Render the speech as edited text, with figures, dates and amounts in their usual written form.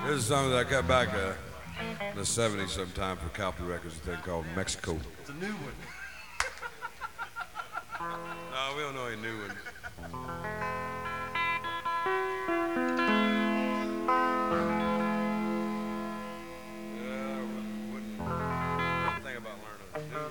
This is a song that I got back in the 70s sometime for Copy Records, a thing called Mexico. It's a new one. No, we don't know any new one. Wouldn't think about learning a new one.